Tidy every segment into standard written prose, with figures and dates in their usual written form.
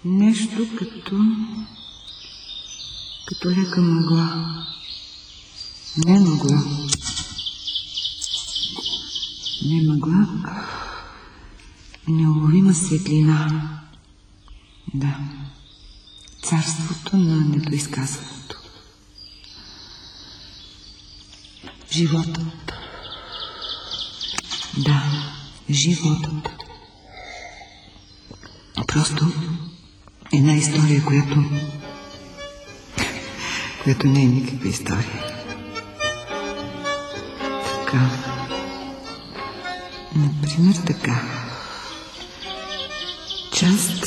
Нещо като лека мъгла. Не мъгла. Не мъгла. Неуловима светлина. Да. Царството на недоизказването. Животът. Да, животът. Просто една история, която не е никаква история. Така. Например така. Част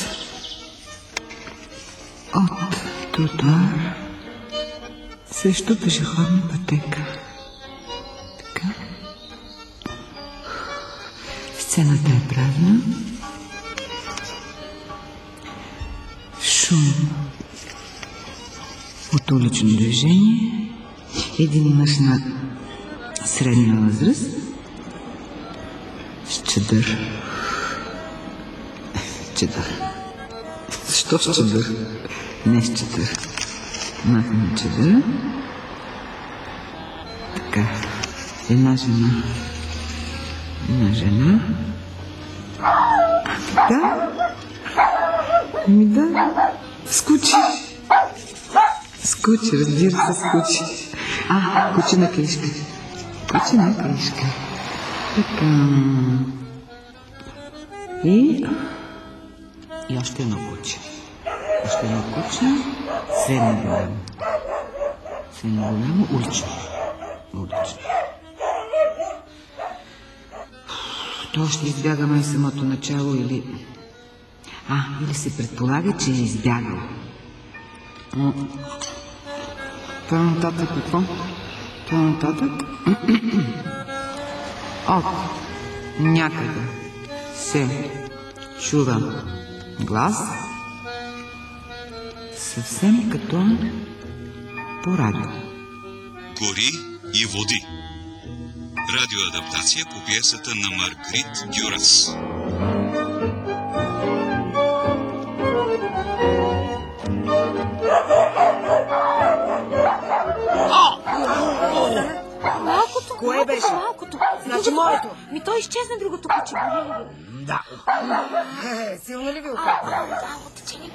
от тротуар срещу пешеходна пътека. Така. Сцената е празна. Шум от улично движение. Един мъж на средна възраст с чадър. Чадър. Защо с чадър? Не с чадър. Махаме чадъра. Така. Една жена. Да. Да. Скучи. Разбира се, скучи. Куче на клишка. Така. И още едно куче. Средно голямо. Улично. То ще избяга май самото начало или се предполага, че е избягал. По-нататък какво? От някъде се чува глас, съвсем като по радио. Гори и води. Радиоадаптация по пиесата на Маргрит Дюрас. Малкото. Кое беше? Малкото. Значи моето. Той изчезна другото куче. Да. Силно ли ви окапа? Да, отечени.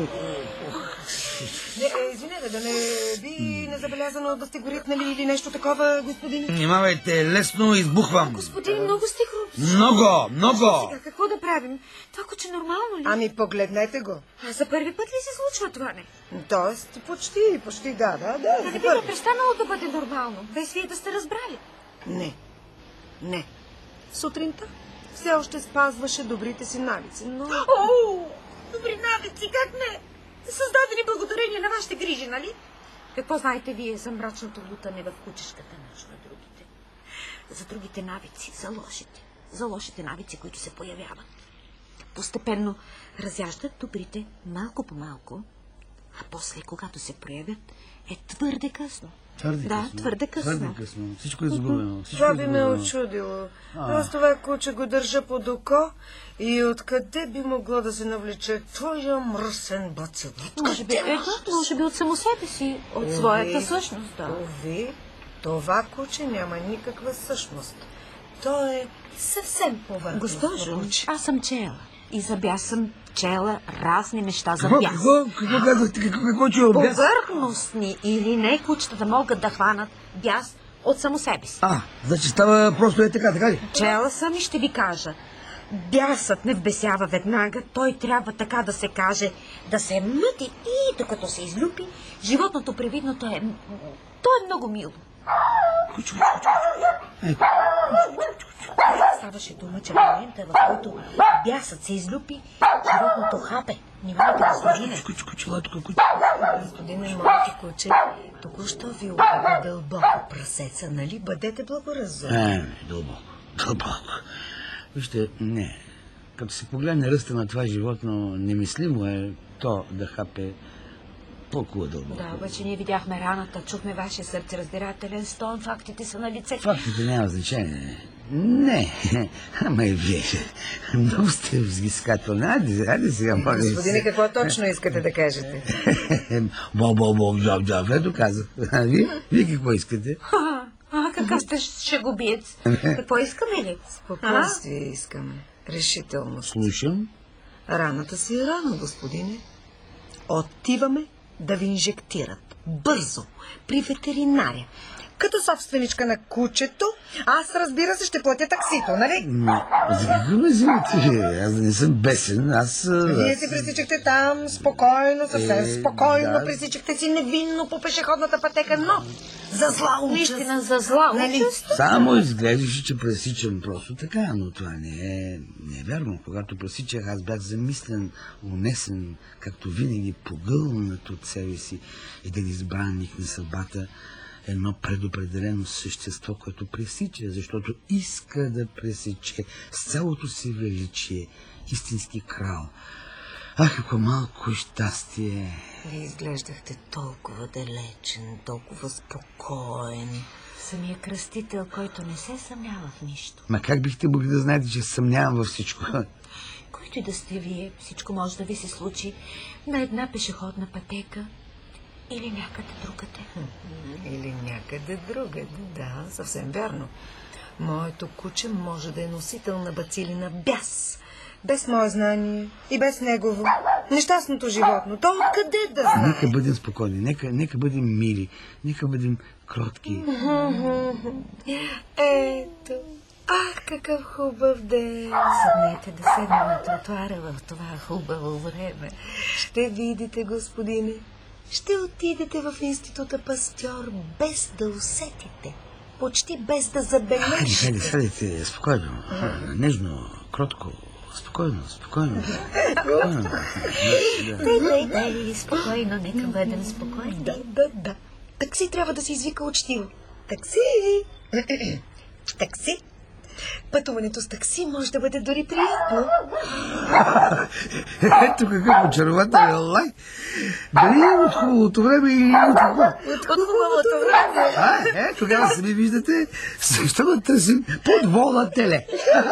Извинете, да не би незабелязано да сте горитнали или нещо такова, господин? Внимавайте, лесно избухвам. Господин, много сте груб. Много. Сега какво да правим? Това куче нормално ли? Ами погледнете го. За първи път ли се случва това, не? Тоест, почти, да. Да би престанало да бъде нормално, без вие да сте разбрали. Не. Сутринта все още спазваше добрите си навици, но... Добри навици, как не? Създадени благодарение на вашите грижи, нали? Какво знаете вие за мрачното лутане в кучешката нощ на другите? За другите навици, за лошите навици, които се появяват. Постепенно разяждат добрите малко по малко, а после, когато се проявят, е твърде късно. Твърде късно. Всичко е загубено. Това би ме очудило. Аз това куче го държа под око и откъде би могло да се навлече твоя мръсен бацил? Може би от само себе си, от своята същност, да. Ови, това куче няма никаква същност. То е съвсем повърхностно. Госпожо, аз съм чела. И за бяс съм чела разни неща за бяс. Какво казахте? Какво чуя бяс? Повърхностни или не кучета да могат да хванат бяс от само себе си. Значи става просто е така ли? Чела съм и ще ви кажа. Бясът не вбесява веднага, той трябва така да се каже, да се мъти и докато се излюпи, животното привидното е... То е много мило. Ставаше дума, че в момента, в който бясът се излюпи, животното хапе. Внимавайте да служине. Господине малки куче, току-що ви обява дълбоко прасеца, нали? Бъдете благоразумни. Дълбоко. Вижте, като се погледне ръста на това животно, немислимо е то да хапе толкова дълбоко. Да, обаче ние видяхме раната, чухме вашия сърцераздирателен стон, фактите са на лице. Фактите няма значение. Не, ама и вие. Много сте взискателни. Айде сега, моля. Господине, какво точно искате да кажете? Ето казах. Вие какво искате? Какъв сте шегобиец? Какво искаме ли? Спокойствие искаме. Решителност. Слушам. Раната си е рана, господине. Отиваме да ви инжектират. Бързо. При ветеринаря. Като собственичка на кучето, аз, разбира се, ще платя таксито, нали? Но, за какво ме взимате? Аз да не съм бесен, Вие си пресичахте там спокойно, съвсем спокойно, да. пресичахте си невинно по пешеходната пътека, но за зла участ. Наистина за зла участ. Само изглеждаше, че пресичам просто така, но това не е вярно. Когато пресичах, аз бях замислен, унесен, както винаги погълнат от себе си, един избранник на съдбата, едно предопределено същество, което пресича, защото иска да пресече с цялото си величие истински крал. Ах, какво малко щастие! Вие изглеждахте толкова далечен, толкова спокоен. Самия кръстител, който не се съмнява в нищо. Ма как бихте могли да знаете, че съмнявам във всичко? Който и да сте вие, всичко може да ви се случи на една пешеходна пътека или някъде другаде. Или някъде другаде, да, съвсем вярно. Моето куче може да е носител на бацили на бяс. Без мое знание и без негово. Нещастното животно. То откъде да знае? Нека бъдем спокойни, нека бъдем мили, нека бъдем кротки. Ето. Ах, какъв хубав ден. Седнете да седнем на тротуара в това хубаво време. Ще видите, господине. Ще отидете в института Пастьор без да усетите. Почти без да забележите. Хайде, седете, спокойно, нежно, кротко, спокойно. Дай, спокойно, нека бъдем спокойни. Да. Такси трябва да се извика учтиво. Такси! Такси! Пътуването с такси може да бъде дори приятно. Ето какъв очарователен лай. Дали е от хубавото време или от какво? От хубавото време. Тогава сами виждате, защо да търсим подвола теле.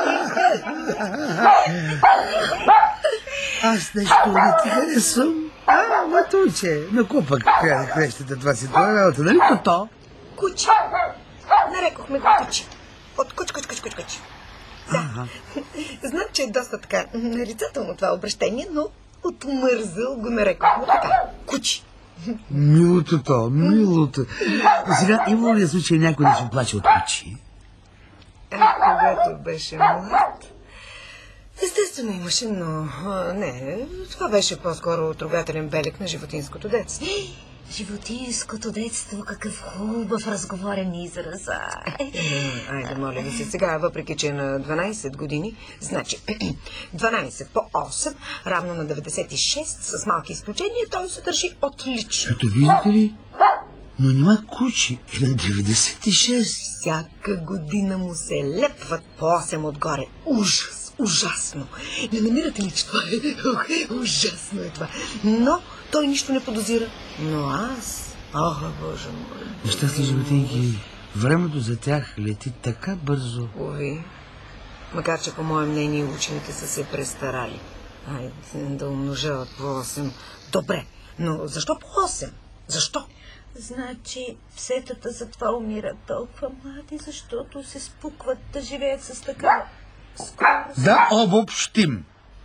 Аз нещо не ти харесвам. Матуче, на кого пък крещата това си това работа, нали то? Куче. Нарекохме го куче. От куч. Да. Знам, че е доста така нарицателно това обращение, но от мързъл го нарекохме така. Кучи. Милото. Сега има ли случай някой да се плаче от кучи? Когато беше млад. Естествено имаше, но не, това беше по-скоро трогателен белег на животинското детство. Животинското детство, какъв хубав разговорен израз. Айде, моля ви се, сега, въпреки че е на 12 години, значи 12 по 8, равно на 96, с малки изключения, той се държи отлично. Ето виждате ли? Но няма кучи. Е на 96. Всяка година му се лепват по 8 отгоре. Ужас, ужасно. Не намирате ли, че това е? Ужасно е това. Но той нищо не подозира. Но аз... Боже мой. Нещастни животинки, времето за тях лети така бързо. Уви. Макар че по мое мнение учените са се престарали. Айде да умножават по 8. Добре, но защо по 8? Защо? Значи псетата затова умират толкова млади, защото се спукват да живеят с такава скорост. Да обобщим.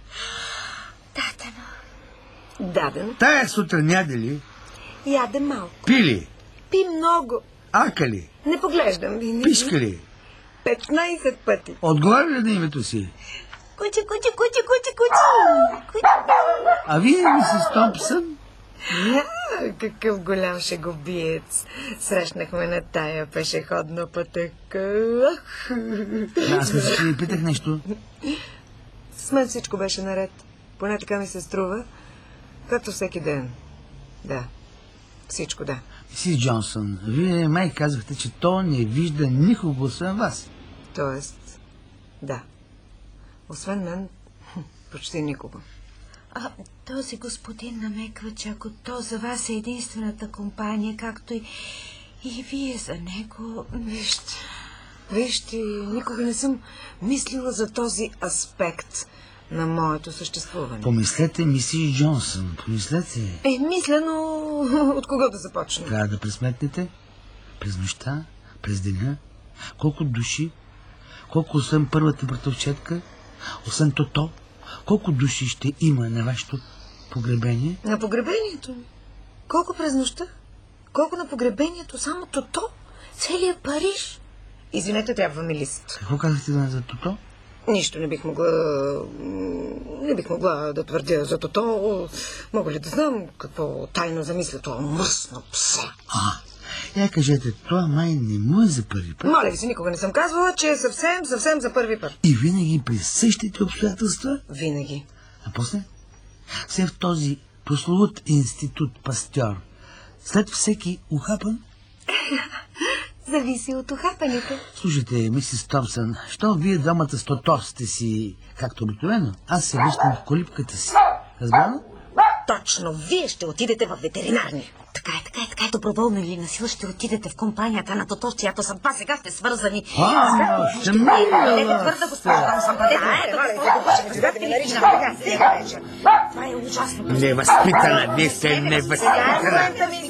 Дадено. Тая сутрин яде ли? Яде малко. Пили? Пи много. Акали? Не поглеждам ви. Пишкали? 15 пъти. Отговаря ли на името си? Куче. А вие, мисис Томпсън? Какъв голям шегобиец. Срещнахме на тая пешеходна пътека. Аз мисля, че ви питах нещо. С мен всичко беше наред. Поне така ми се струва. Както всеки ден. Да. Всичко, да. Мисис Джонсън, вие май казахте, че то не вижда никого освен вас. Тоест, да. Освен мен, почти никого. Този господин намеква, че ако то за вас е единствената компания, както и вие за него, Вижте, никога не съм мислила за този аспект на моето съществуване. Помислете, мисис Джонсън, помислете. Мисля, но от кого да започна? Трябва да пресметнете през нощта, през деня, колко души, колко освен първата братовчетка, освен Тото, колко души ще има на вашето погребение? На погребението? Колко през нощта? Колко на погребението? Само Тото? Целият Париж? Извинете, трябва ми лист. Какво казахте за Тото? Нищо не бих могла да твърдя за Тото. Мога ли да знам какво тайно замисля това мръсно псе? Я кажете, това май не му е за първи път. Моля ви се, никога не съм казвала, че е съвсем за първи път. И винаги при същите обстоятелства? Винаги. А после? Все в този прословут институт Пастьор, след всеки ухапан? Зависи от ухапаните. Слушайте, мисис Томсън, що вие двамата с Тото сте си както обикновено? Аз се връщам в колипката си. Разбрано? Точно, вие ще отидете в ветеринарния. Така е, доброволно или насила ще отидете в компанията на Тото, с чиято съдба сега сте свързани. Ще мила! Твърда госпожа Томсън, това е ужасно. Невъзпитана, вие сте невъзпитана.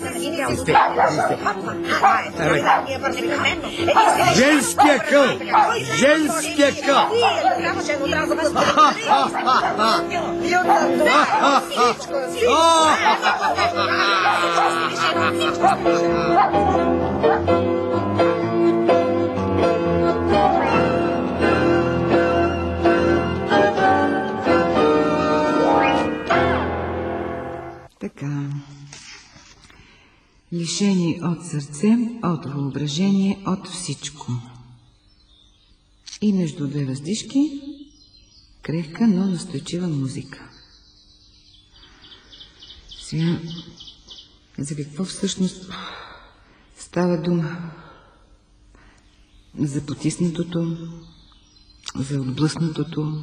Женския къл! Женския къл! Така. Лишени от сърце, от въображение, от всичко. И между две въздишки крехка, но настойчива музика. Сега, за какво всъщност става дума? За потиснатото, за отблъснатото.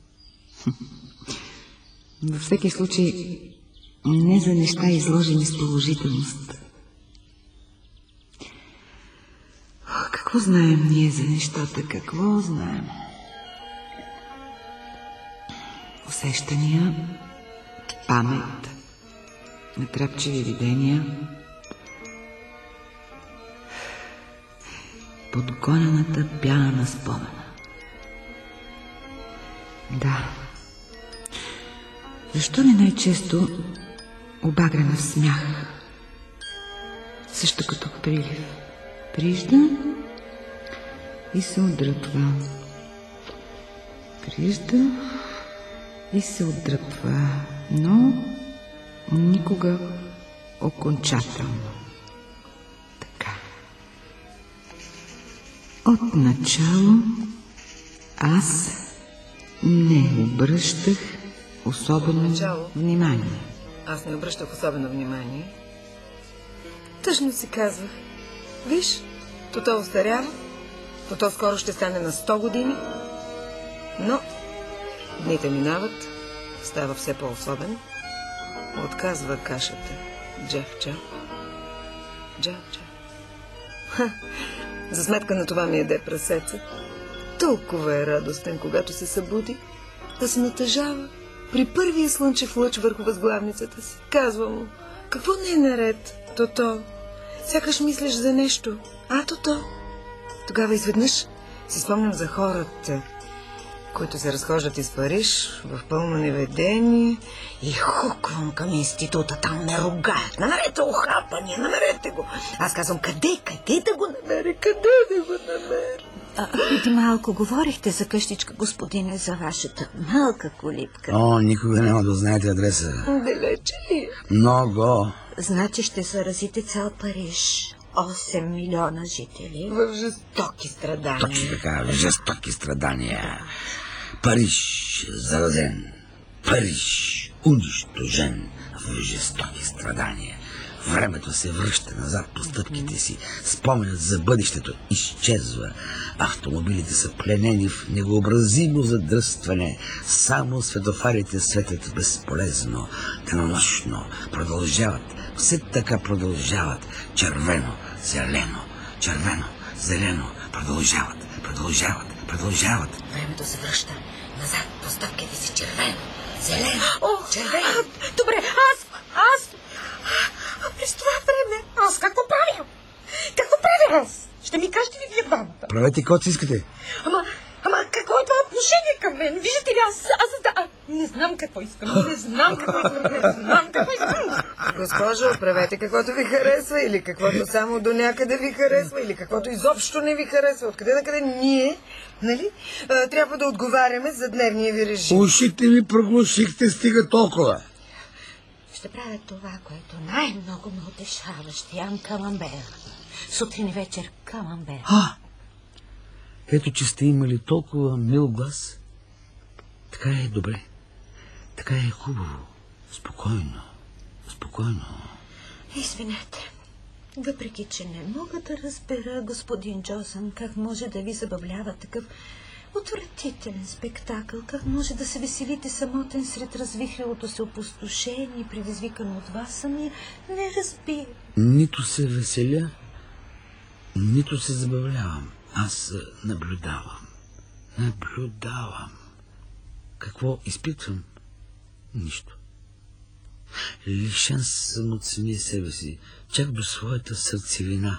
Във всеки случай, не за неща изложени с положителност. Какво знаем ние за нещата? Какво знаем? Усещания, памет, натрапчиви видения, подгонената пяна на спомена. Да. Защо не най-често обагрена в смях? Също като прилив. Прижда и се отдръпва. Прижда и се отдръпва, но никога окончателно. Така. Отначало аз не обръщах особено внимание. Аз не обръщах особено внимание. Тъжно си казвах. Виж, Тото остарява, Тото скоро ще стане на 100 години, но дните минават, става все по-особен, отказва кашата. Джав-джав, джав-джав. За сметка на това ми яде прасеца. Толкова е радостен, когато се събуди, да се натъжава при първия слънчев лъч върху възглавницата си. Казва му, какво не е наред, Тото? Сякаш мислиш за нещо. Тото? Тогава изведнъж си спомням за хората, които се разхождат из Париж в пълно неведение и хуквам към института. Там ме ругаят. Намерете ухапания, намерете го. Аз казвам, къде да го намеря? Преди малко говорихте за къщичка, господине, за вашата малка колипка. Никога няма да знаете адреса. Далече ли? Много. Значи ще заразите цял Париж. 8 милиона жители. В жестоки страдания. Точно така, в жестоки страдания. Париж заразен. Париж унищожен в жестоки страдания. Времето се връща назад по стъпките си. Споменът за бъдещето изчезва. Автомобилите са пленени в невъобразимо задръстване. Само светофарите светят безполезно, денонощно. Продължават. Все така продължават. Червено, зелено, червено, зелено. Продължават. Времето се връща назад по стъпките си. Червено, зелено, червено. Добре, аз... През това време, аз какво правя? Какво правя аз? Ще ми кажете ли вие двамата? Правете каквото искате. Ама какво е това отношение към мен? Виждате ли, не знам какво искам. Госпожо, правете каквото ви харесва, или каквото само до някъде ви харесва, или каквото изобщо не ви харесва. Откъде на къде ние, нали, трябва да отговаряме за дневния ви режим. Ушите ми проглушихте, стига толкова. Ще правя това, което най-много ме утешава. Ще ям камамбер. Сутрин и вечер камамбер. Ето, че сте имали толкова мил глас. Така е добре. Така е хубаво. Спокойно. Извинете. Въпреки, че не мога да разбера, господин Джонсън, как може да ви забавлява такъв отвратителен спектакъл, как може да се веселите самотен сред развихрилото се опустошение, предизвикано от вас самия, не разбира. Нито се веселя, нито се забавлявам. Аз наблюдавам. Какво изпитвам? Нищо. Лишен съм от самия себе си, чак до своята сърцевина.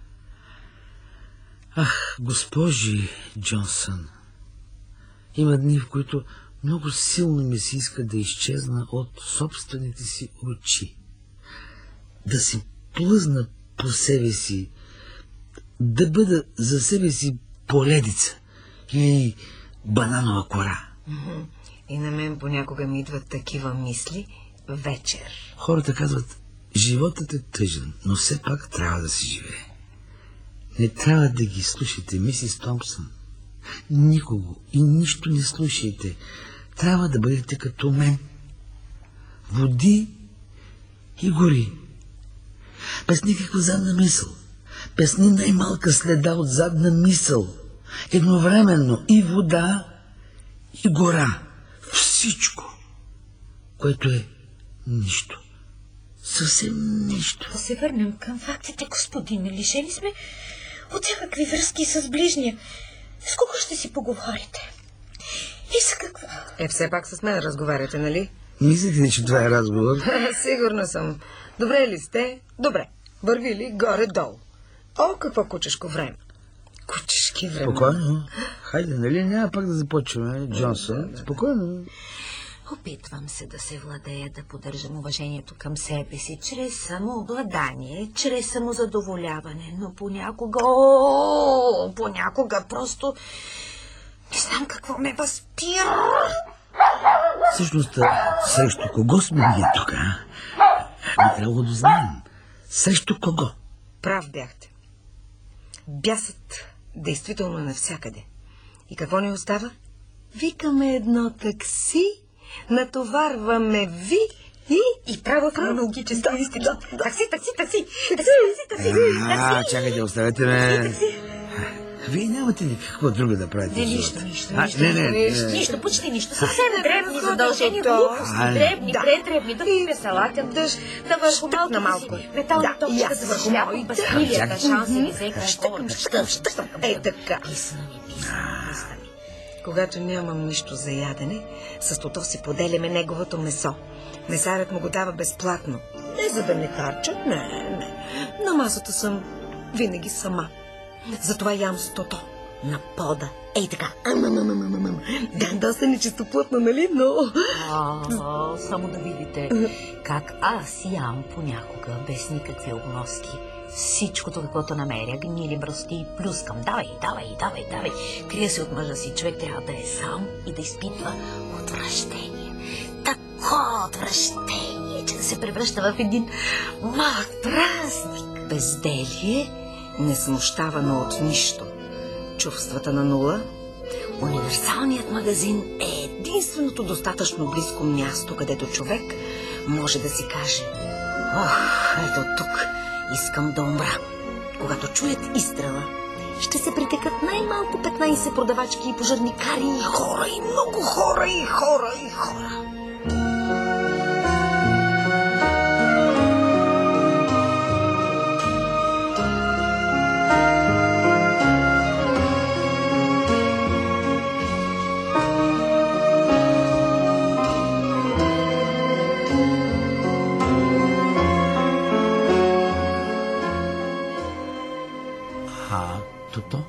Госпожи Джонсън, има дни, в които много силно ми се иска да изчезна от собствените си очи. Да си плъзна по себе си, да бъда за себе си поледица и бананова кора. И на мен понякога ми идват такива мисли вечер. Хората казват, животът е тъжен, но все пак трябва да се живее. Не трябва да ги слушайте, мисис Томпсън. Никого и нищо не слушайте. Трябва да бъдете като мен. Води и гори. Без никаква задна мисъл. Без ни най-малка следа от задна мисъл. Едновременно и вода, и гора. Всичко, което е нищо. Съвсем нищо. Да се върнем към фактите, господин. Лишени сме от всякакви връзки с ближния. С кого ще си поговорите? И за какво? Все пак с мен разговаряте, нали? Мислите ли, че това е разговор? Сигурна съм. Добре ли сте? Добре. Върви ли горе-долу? Какво кучешко време. Кучешки време. Спокойно. Хайде, нали няма пак да започваме, Джонсън? Спокойно. Опитвам се да се владея, да поддържам уважението към себе си, чрез самообладание, чрез самозадоволяване, но понякога просто не знам какво ме възпира. Всъщност, срещу кого сме ние тук, а? Би трябвало да знаем. Срещу кого? Прав бяхте. Бясът действително е навсякъде. И какво ни остава? Викаме едно такси, натоварваме ви и право хронологически истини. Такси. Чакайте, оставете ме. Вие нямате никакво друго да правите. Нищо, почти нищо. Съвсем древни задължения, глупости, древни, предревни, да ви салатен дъжд, да върху малко метална топчка да върху пастилията, шанси ви взеха щъкам. Така. Писани. Когато нямам нищо за ядене, с тото си поделяме неговото месо. Месарят му го дава безплатно. Не за да не харча, не. На масата съм винаги сама. Затова ям с тото на пода. Така. Доста нечистоплътно, нали? Но... Само да видите как аз ям понякога без никакви обноски. Всичкото, каквото намеря, гнили бръсти, плюскам. Давай. Крия се от мъжа си. Човек трябва да е сам и да изпитва отвращение. Такова отвращение, че да се превръща в един малък празник. Безделие, несмущавано от нищо. Чувствата на нула. Универсалният магазин е единственото достатъчно близко място, където човек може да си каже: Ето тук искам да умра. Когато чуят изстрела, ще се притекат най-малко 15 продавачки и пожарникари и хора, и много хора, и хора, и хора. Тото?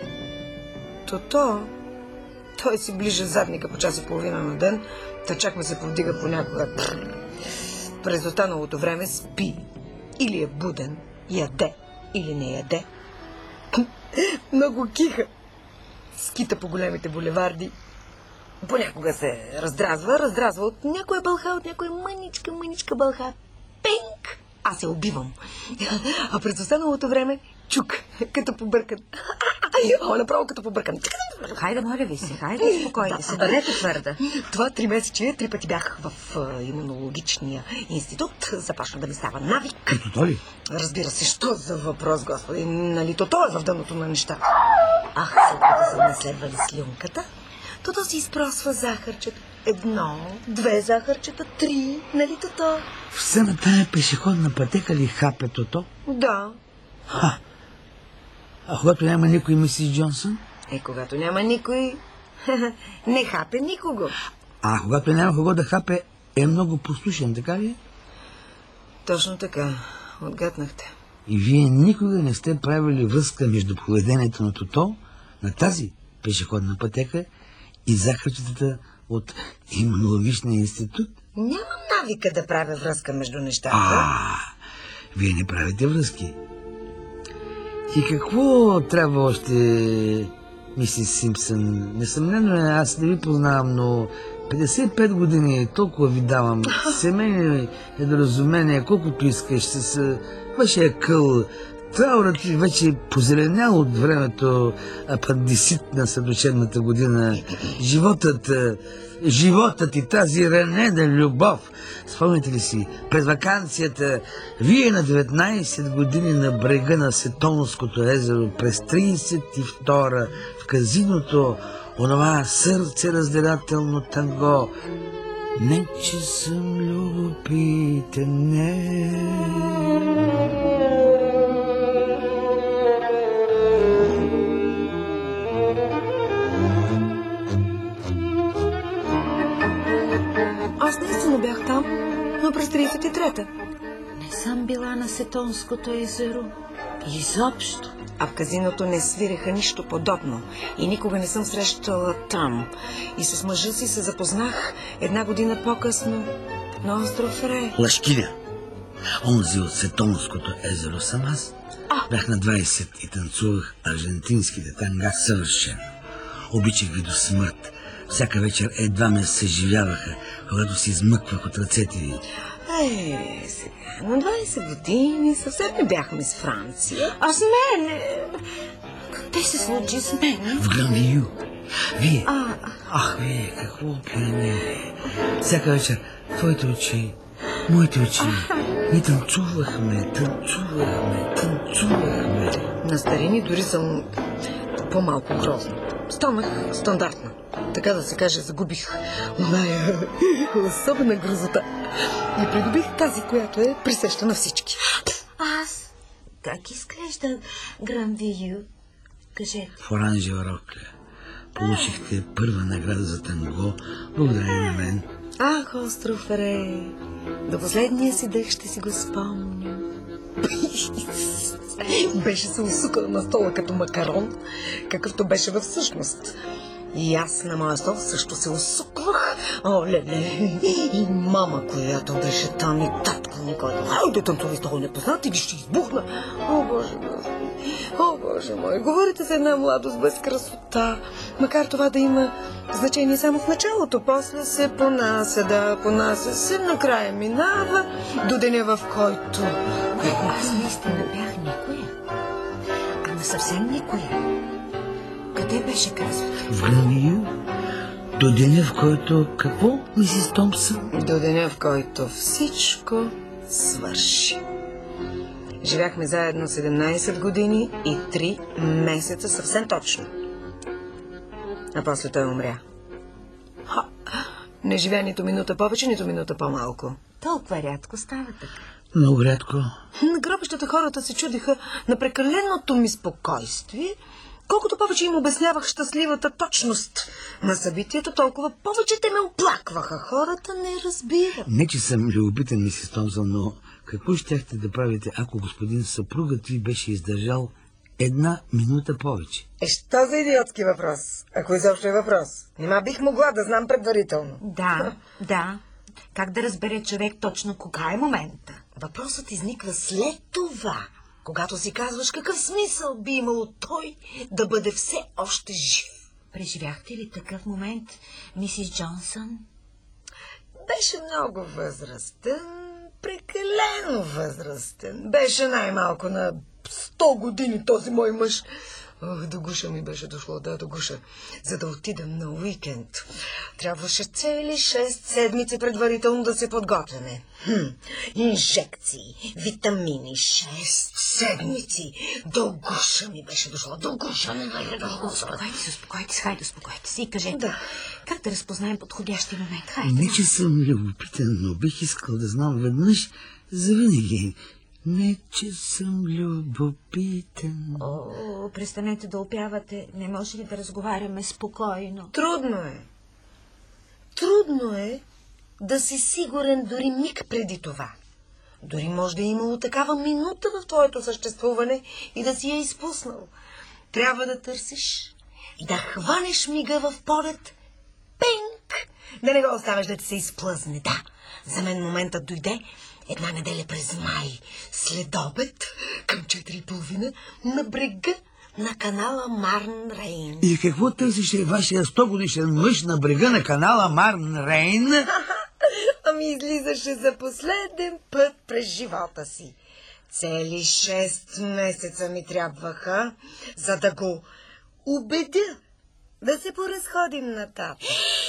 Тото? Той си ближа задника по час и половина на ден, та чак ми се повдига понякога. През останалото време спи. Или е буден, яде, или не яде. Много киха. Скита по големите булеварди. Понякога се раздразва от някоя бълха, от някоя мъничка бълха. Пенк! Аз се убивам. А през останалото време чук, като побъркан. Направо като побъркан. Хайде, моля ви се, хайде, успокойте се, бъдете твърда. Това 3 месече, 3 пъти бях в имунологичния институт. Започна да ми става навик. Тото ли? Разбира се, що за въпрос, господи? Нали Тото е в дъното на неща. След като са наследвали слюнката, Тото си изпросва захарчета. 1, 2 захарчета, 3, нали Тото? Все на тая пешеходна пътека ли хапе Тото? Да. А когато няма никой, мисис Джонсън? Когато няма никой, не хапе никого. А когато няма кого да хапе, е много послушен, така ли? Точно така. Отгаднахте. И вие никога не сте правили връзка между поведението на Тото, на тази пешеходна пътека и захарчетата от имунологичния институт? Нямам навика да правя връзка между нещата. Вие не правите връзки. И какво трябва още, мисис Симпсън? Несъмнено аз не ви познавам, но 55 години толкова ви давам. Семейни недоразумения, колкото искаш, с вашия къл. Траурът ви вече позеленял от времето апандисит на следучебната година. Животът и тази ранена любов. Спомните ли си, през ваканцията, вие на 19 години на брега на Сетонското езеро, през 32-а в казиното, онова сърце разделателно танго. Не, че съм любопитен, не. Аз наистина бях там, но през 33-та. Не съм била на Сетонското езеро. Изобщо. А в казиното не свиреха нищо подобно. И никога не съм срещала там. И с мъжа си се запознах 1 година по-късно на остров Ре. Лъжкиня! Онзи от Сетонското езеро съм аз. Бях на 20 и танцувах аржентинските танга съвършено. Обичах ви до смърт. Всяка вечер едва ме съживяваха, когато си измъквах от ръцете ви. Сега, на 20 години съвсем не бяхме с Франция. А с мен? Къде се случи с мен? В Гранвию. Вие? Вие, какво опиянение. Всяка вечер твоите очи, моите очи. Ние танцувахме. На старини дори съм по-малко грозна. Станах стандартна. Така да се каже, загубих оная особена грозота. И придобих тази, която е присеща на всички. Аз? Как изглежда Гранвию? Кажете. В оранжева рокля. Получихте първа награда за танго, благодарение на мен. Остров Ре. До последния си дъх ще си го спомням. Беше се усукала на стола като макарон, какъвто беше във всъщност. И аз на моя стол също се усуквах. Леле, и мама, която беше там, и татко ми, който хайде танцуви с този непознат и ще избухна. О, Боже мой, говорите за една младост без красота, макар това да има значение само в началото. После се понася се, накрая минава до деня, в който... Аз наистина бях никоя. Ама съвсем никоя. Къде беше казват? В Гранвию. До деня, в който... Какво, мисис Томпсън? До деня, в който всичко свърши. Живяхме заедно 17 години и 3 месеца съвсем точно. А после той умря. Не живя нито минута повече, нито минута по-малко. Толкова рядко става така. Много рядко. На гробищата хората се чудиха на прекаленото ми спокойствие. Колкото повече им обяснявах щастливата точност на събитието, толкова повече те ме оплакваха. Хората не разбират. Не, че съм любопитен, мисис Томсън, но какво щяхте да правите, ако господин съпругът ви беше издържал 1 минута повече? Що за идиотски въпрос? Ако изобщо е въпрос. Нима бих могла да знам предварително. Да. Как да разбере човек точно кога е момента? Въпросът изниква след това, когато си казваш какъв смисъл би имало той да бъде все още жив. Преживяхте ли такъв момент, мисис Джонсън? Беше много възрастен, прекалено възрастен. Беше най-малко на 100 години този мой мъж. До гуша ми беше дошло, до гуша, за да отидем на уикенд. Трябваше цели 6 седмици предварително да се подготвяме. Инжекции, витамини, 6 седмици. До гуша ми беше дошло, до гуша ми беше дошло. Успокойте се и кажете, как да разпознаем подходящия момент? Хайде. Не, че съм любопитен, но бих искал да знам веднъж завинаги. Не, че съм любопитен. Престанете да опявате. Не може ли да разговаряме спокойно? Трудно е да си сигурен дори миг преди това. Дори може да е имало такава минута в твоето съществуване и да си я изпуснал. Трябва да търсиш и да хванеш мига в полет. Пенк! Да не го оставяш да ти се изплъзне. Да, за мен моментът дойде една неделя през май, след обед, към 4:30, на брега на канала Марн Рейн. И какво търсеше вашия 100-годишен мъж на брега на канала Марн Рейн? Ами излизаше за последен път през живота си. Цели 6 месеца ми трябваха, за да го убедя да се поразходим нататък.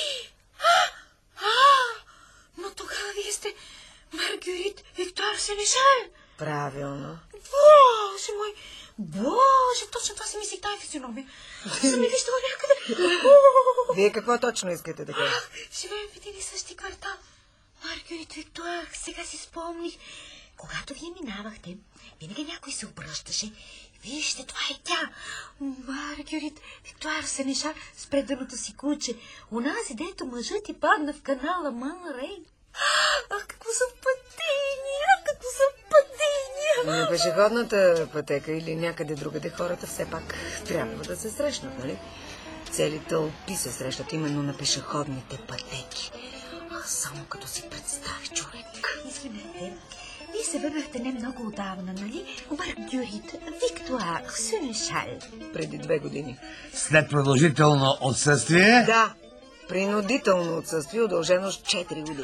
Но тогава вие сте Маргюрит Виктуар Сенешал. Правилно. Боже мой! Боже, точно това си мислих, тази физиономия. Съм ли виждала някъде? Вие какво точно искате да кажете? Живеем в един и същи квартал. Маргюрит Виктуар, сега си спомних. Когато вие минавахте, винаги някой се обръщаше. Вижте, това е тя. Маргюрит Виктуар Сенешал с преданото си куче. Онази, дето мъжът ти падна в канала Марн Рейн. Ах, какво съвпадение! На пешеходната пътека или някъде другаде хората все пак трябва да се срещнат, нали? Цели тълпи се срещат именно на пешеходните пътеки. Само като си представи човек. Извинете, вие се върнахте не много отдавна, нали? Маргюрит Виктуар Сенешал. Преди 2 години. След продължително отсъствие? Да, принудително отсъствие, удължено с 4 години.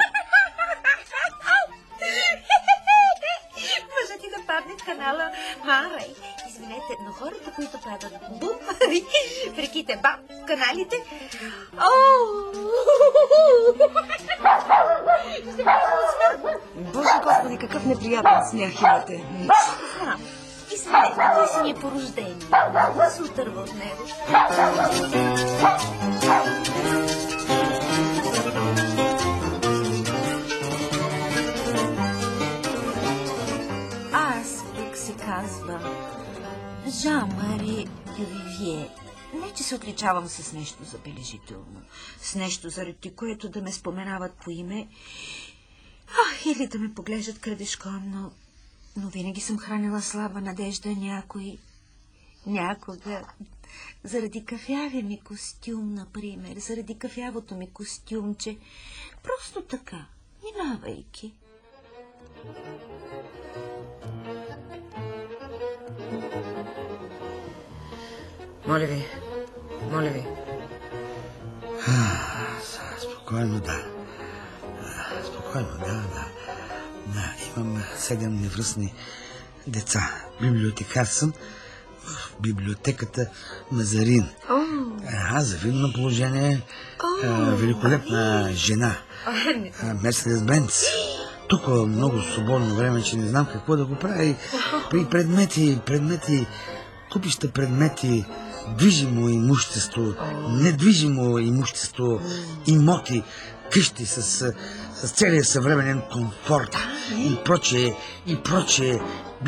Мъжът ти да падне в канала Марай. Извинете, но хората, които падат бум, реките бам, каналите... Боже Господи, какъв неприятен смях имате. Извинете, той си ни е по рождение. Да се отърва от него. Аз тук се казвам Жан-Мари Дювивие. Не, че се отличавам с нещо забележително, с нещо, заради което да ме споменават по име, или да ме поглеждат крадешком, но винаги съм хранила слаба надежда някога, заради кафявия ми костюм, например, заради кафявото ми костюмче, просто така, минавайки. Моля ви. Спокойно, да. Да, имам 7 невръстни деца. Библиотекар съм в библиотеката Мазарин. Завидно положение. Великолепна жена. Мерседес Бенц. толкова много свободно време, че не знам какво да го правя. И при предмети, купища предмети, движимо имущество, недвижимо имущество, имоти, къщи с целия съвременен комфорт и прочее,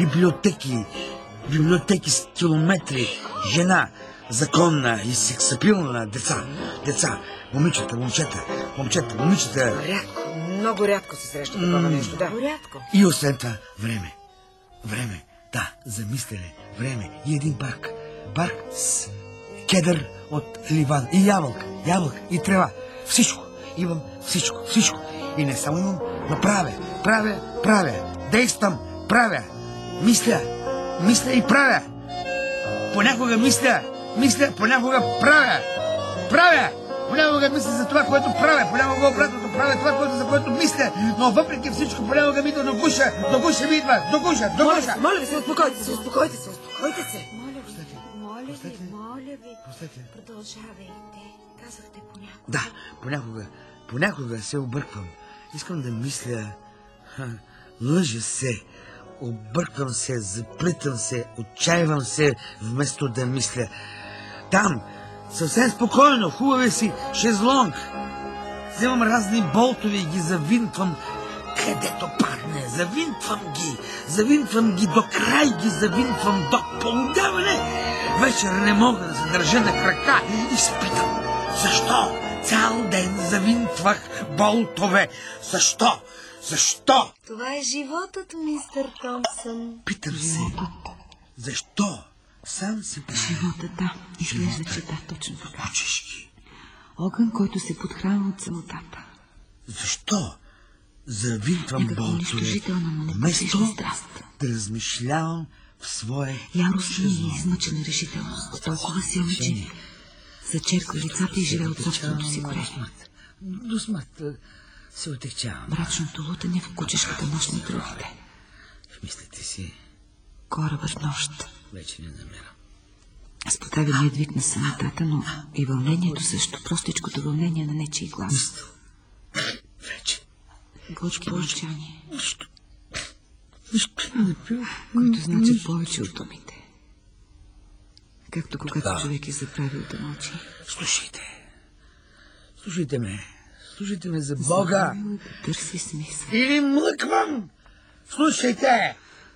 библиотеки с километри, жена, законна и сексапилна, деца, момичета. Рядко, много рядко се среща такова нещо, да. Рядко. И освен това, време, да, за мислене, време и един парк с кедър от ливан и ябълка и трева. Всичко, имам всичко. И не само имам, но правя, действам, правя, мисля и правя. Понякога мисля, понякога правя. Понякога мисля за това, което правя, понякога обратното правя това, за което мисля, но въпреки всичко понякога ми идва до гуша ми идва, до гуша. Моля ви се, успокойте се. Моля ви, продължавайте. Казахте понякога. Да, понякога се обърквам. Искам да мисля, лъжа се, обърквам се, заплитам се, отчаивам се, вместо да мисля. Там, съвсем спокойно, в хубавия си шезлонг. Вземам разни болтове и ги завинтвам където падне. Завинтвам ги до край, ги завинтвам до полудяване. Вечер не мога да се държа на крака и спитам. Защо? Цял ден завинтвах болтове. Защо? Това е животът, мистер Томпсън. Питам се. Защо? Сам се питам. Живота, да. Изглежда, че да, точно така. Учиш ги. Огън, който се подхранва от самотата. Защо? Завинтвам Някаква болтове. унищожителна, но не Вместо потешна страст. да размишлявам в своя Яростна и измъчена решителност. Толкова силна, че зачерква лицата и живее от собственото си горе. До смърт се отекчавам. Мрачното лутане в кучешката нощ на другите. В мислите си Корабът в нощ. вече не намерям. Спотавеният вик на самотата, но и вълнението също. Простичкото вълнение на нечий глас. Вече. Глъчки мълчание, Нищо не пил. които значат повече от думите. Както когато човек е забравил да мълчи. Слушайте ме за Бога. Забравил да търси смисъл. Или млъквам. Слушайте.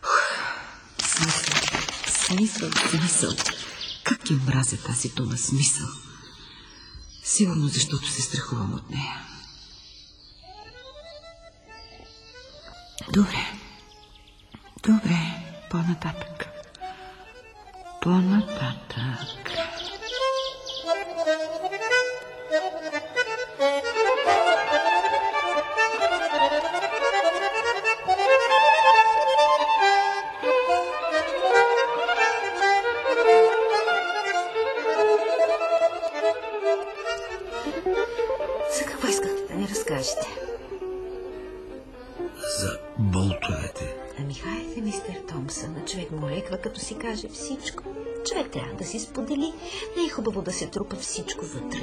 Смисъл. Как я мразя тази дума смисъл? Сигурно защото се страхувам от нея. Добре, по-нататък. За какво искахте да ни разкажете? За болтовете. Ами хайде, мистер Томпсън, човек му леква, като си каже всичко. Човек трябва да си сподели. Не е хубаво да се трупа всичко вътре.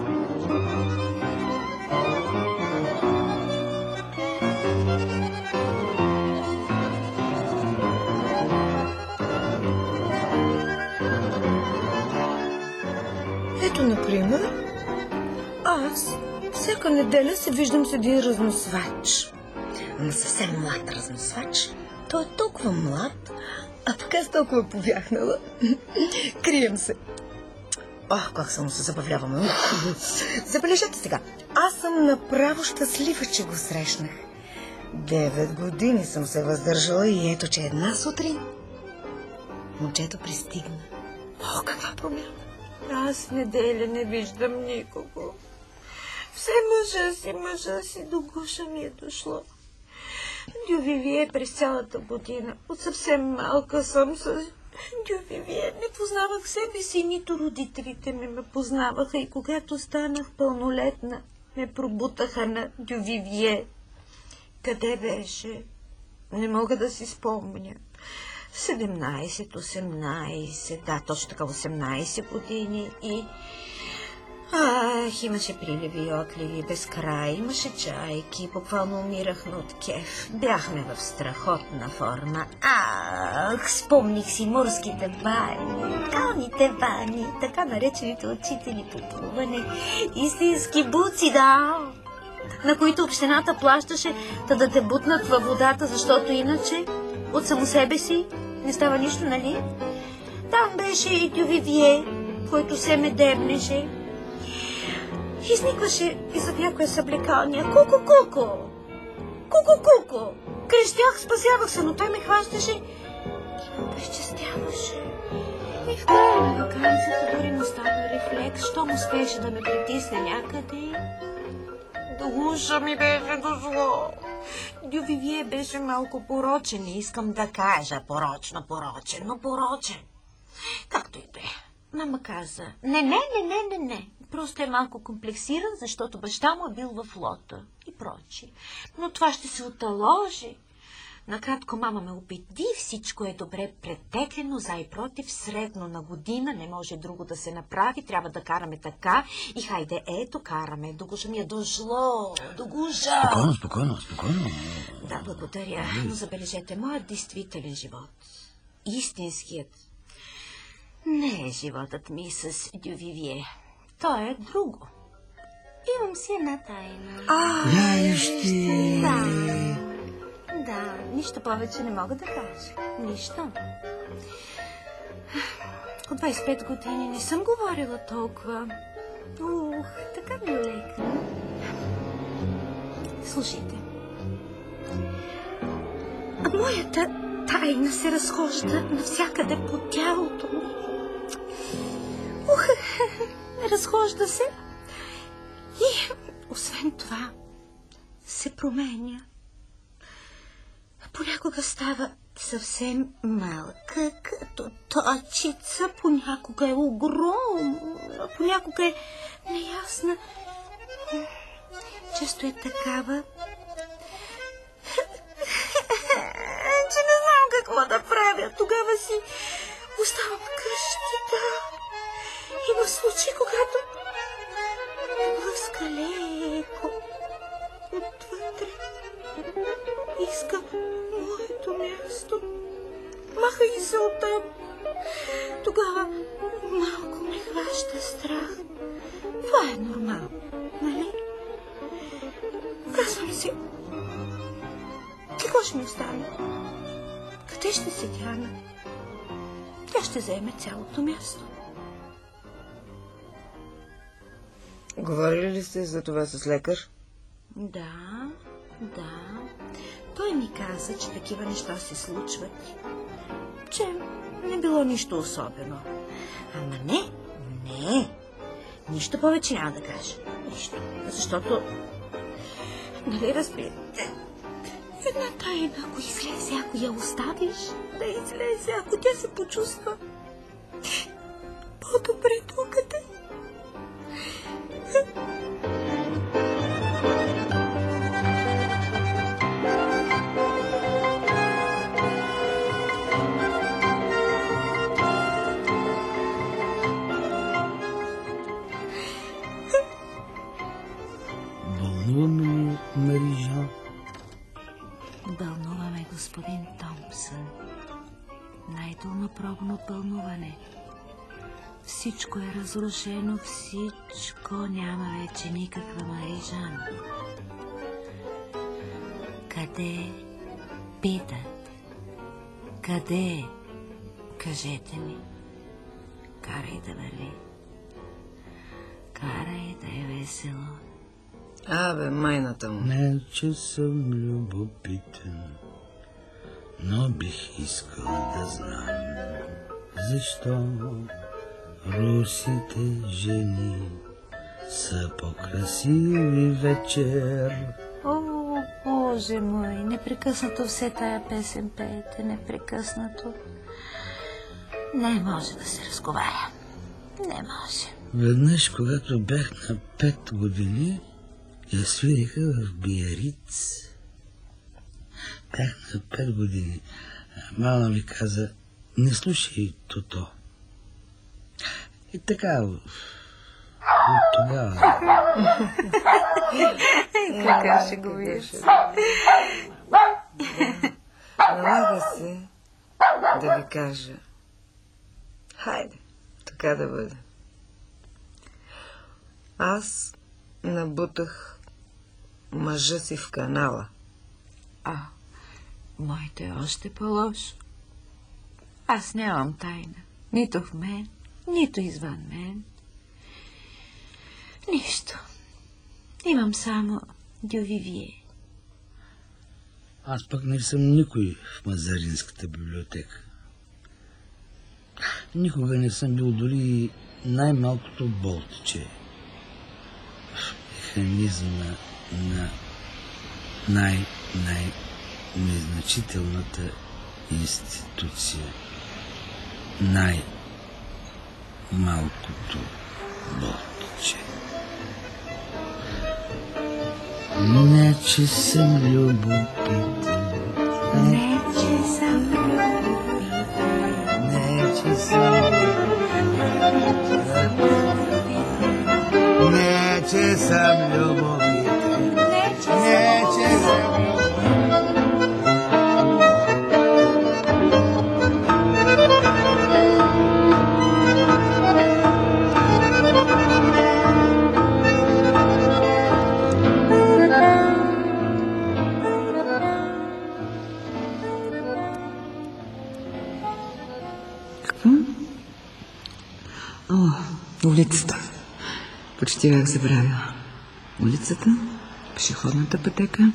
Ето, например, аз всяка неделя се виждам с един разносвач. Ама съвсем млад разносвач. Той е толкова млад, а пък аз толкова повяхнала. Крием се. Ох, как само се забавляваме. Забележете сега. Аз съм направо щастлива, че го срещнах. 9 години съм се въздържала и ето, че една сутрин момчето пристигна. О, каква промяна! Аз неделя не виждам никого. Все мъжа си до гуша ми е дошло. Дювивие през цялата година. От съвсем малка съм с Дювивие. Не познавах себе си, нито родителите ме познаваха. И когато станах пълнолетна, ме пробутаха на Дювивие. Къде беше? Не мога да си спомня. 17, 18, да, точно така 18 години и Имаше приливи и отливи без край, имаше чайки, буквално умирахме от кеф. Бяхме в страхотна форма. Спомних си морските бани, калните бани, така наречените учители по плуване, истински буци, да, на които общината плащаше да те бутнат във водата, защото иначе от само себе си не става нищо, нали? Там беше и Дювивие, който се ме дебнеше. Изникваше иззад някоя съблекалния. Ку-ку-ку-ку! Ку-ку-ку-ку! Крещях, спасявах се, но той ме хващаше и ме безчестяваше. И в края на ваканцията дори му стана рефлекс, щом успееше да ме притисне някъде. До уша ми беше дошло. Дювивие беше малко порочен, не искам да кажа порочен, но порочен. Както и да е. Мама каза, не. Просто е малко комплексиран, защото баща му е бил в лота и прочи. Но това ще се оталожи. Накратко мама ме убеди, всичко е добре претеклено, за и против, средно на година, не може друго да се направи, трябва да караме така и хайде, ето караме, до гужа ми е дошло, до гужа. Спокойно. Да, благодаря, но забележете, моят действителен живот, истинският, не е животът ми с Дювивие. То е друго. Имам си една тайна. Да, нищо повече не мога да кажа. Нищо. От 25 години не съм говорила толкова. Така ми лекна. Слушайте. Моята тайна се разхожда навсякъде по тялото ми. Разхожда се и освен това се променя. Понякога става съвсем малка, като точица, понякога е огромна, понякога е неясна. Често е такава, че не знам какво да правя. Тогава си оставам вкъщи, да. Има случаи, когато блъска леко отвътре. Иска моето място. Маха и се оттам. Тогава малко ме хваща страх. Това е нормално, нали? Казвам си, какво ще ми остане? Къде ще се Диана? Тя ще заеме цялото място. Говорили ли сте за това с лекар? Да. Той ми каза, че такива неща се случват. Че не било нищо особено. Ама не. Нищо повече няма да кажа. Нищо. Защото, нали разбирате, една тайна, ако излезе, ако я оставиш, да излезе, ако тя се почувства по-добре тук. Вълнуваме, Марижа. Вълнуваме, господин Томпсън. Най-дълнопробно вълнуване. Всичко е разрушено, всичко, няма вече никаква Марижан. Къде? Питат. Къде? Кажете ми. Карай да върви. Карай да е весело. Майната му. Не, че съм любопитен, но бих искал да знам защо русите жени са по-красиви вечер. О, Боже мой, непрекъснато все тая песен пеете, непрекъснато. Не може да се разговаря. Не може. Веднъж, когато бях на 5 години, я свириха в Биариц. Бях на 5 години. Мама ми каза, не слушай Тото. И така, тогава. Какъв шеговиец. Налага се да ви кажа. Хайде, така да бъде. Аз набутах мъжа си в канала. Моето е още по-лошо. Аз нямам тайна. Нито в мен, нито извън мен. Нищо. Имам само Дювивие. Аз пък не съм никой в Мазаринската библиотека. Никога не съм бил дори най-малкото болтче. Механизма на най-незначителната институция. Най-малкото болтче. Не, че съм любопитен. Не, че съм Не, че съм Не, че съм любопитен. Не, че съм улицата. Почти бях забравила. Улицата, пешеходната пътека.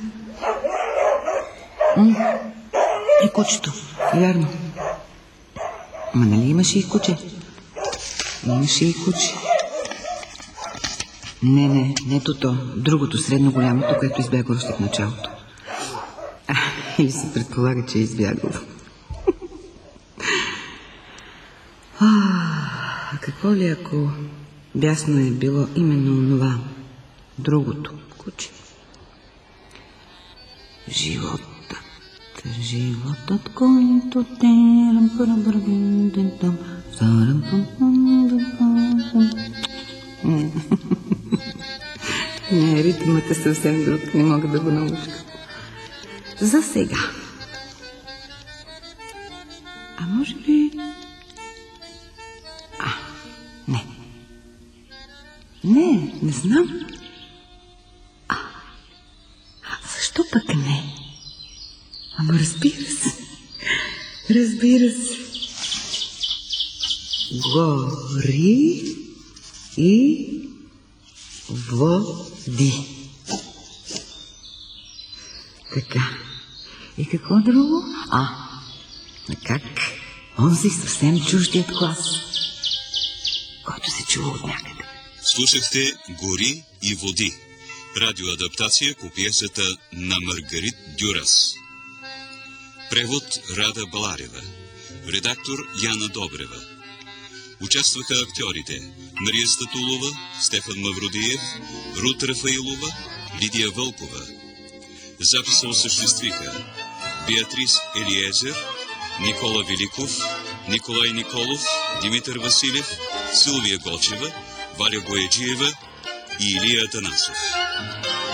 И кучето. Вярно. Ма нали имаше и куче? Имаше и куче. Не то. Другото, средно голямото, което избягва още в началото. Или се предполага, че е избягало. Какво ли ако бясно е било именно онова, другото куче? Животът, който Не, ритмът е съвсем друг, не мога да го науча. За сега. А може би... Не знам. Защо пък не? Ама разбира се. Гори и води. Така. И какво друго? Как? Онзи съвсем чуждият глас, който се чува от някъде. Слушахте Гори и води. Радиоадаптация по пиесата на Маргарит Дюрас. Превод Рада Баларева. Редактор Яна Добрева. Участваха актьорите Мария Статулова, Стефан Мавродиев, Рут Рафаилова, Лидия Вълкова. Записа осъществиха Беатрис Елиезер, Никола Великов, Николай Николов, Димитър Василев, Силвия Гочева, Валя Бояджиева и Илия Атанасов.